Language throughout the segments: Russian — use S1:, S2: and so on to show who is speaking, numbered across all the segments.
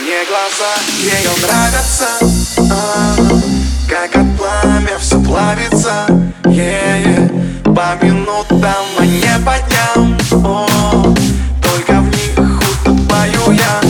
S1: Мне глаза ее нравятся, как от пламя все плавится, по минутам, а не по дням. Только в них утопаю я.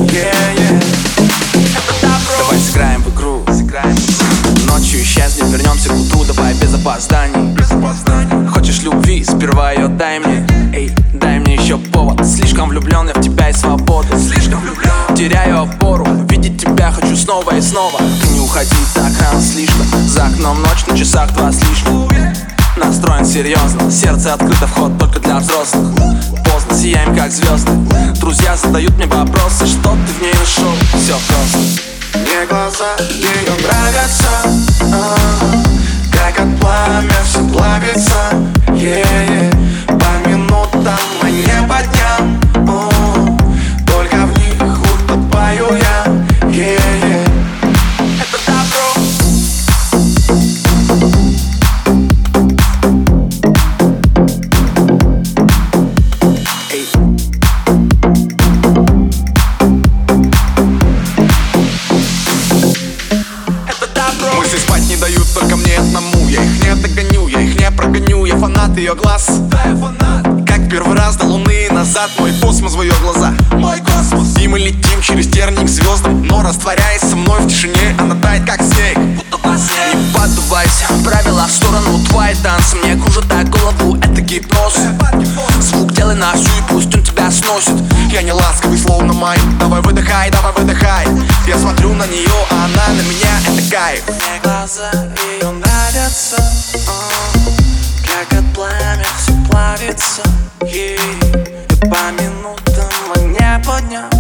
S2: Давай сыграем в игру, ночью исчезнем, вернемся к утру. Давай без опозданий. Хочешь любви, сперва ее дай мне. Эй, дай мне еще повод. Слишком влюблен я в тебя и свободу. Теряю опору, видеть тебя хочу снова и снова. Ты не уходи так рано слишком. За окном ночь, на часах 2 с лишним. Настроен серьезно, сердце открыто, вход только для взрослых. Поздно, сияем как звезды. Друзья задают мне вопросы, что ты в ней нашел? Все просто.
S1: Мне глаза ее нравятся, как от пламя все плавится, по минутам, а не по дням. Только в них утопаю я. Это добро. Мысли спать не дают только мне одному. Я их не догоню, я их не прогоню. Я фанат ее глаз, как первый раз до луны назад. Мой космос в ее глаза, мой космос. И мы летим через тернии к звездам, но растворяясь со мной в тишине, она тает как снег, будто по снегу.
S2: Не поддувайся, правила в сторону, твои танцы мне кружат так голову, это гипноз. Звук делай на всю и пусть он тебя сносит.
S1: Я не ласковый, словно май. Давай выдыхай, давай выдыхай. Я смотрю на нее, а она на меня, это кайф.
S2: Мне глаза ее нравятся, как от пламя все плавится, по минутам, а не по дням.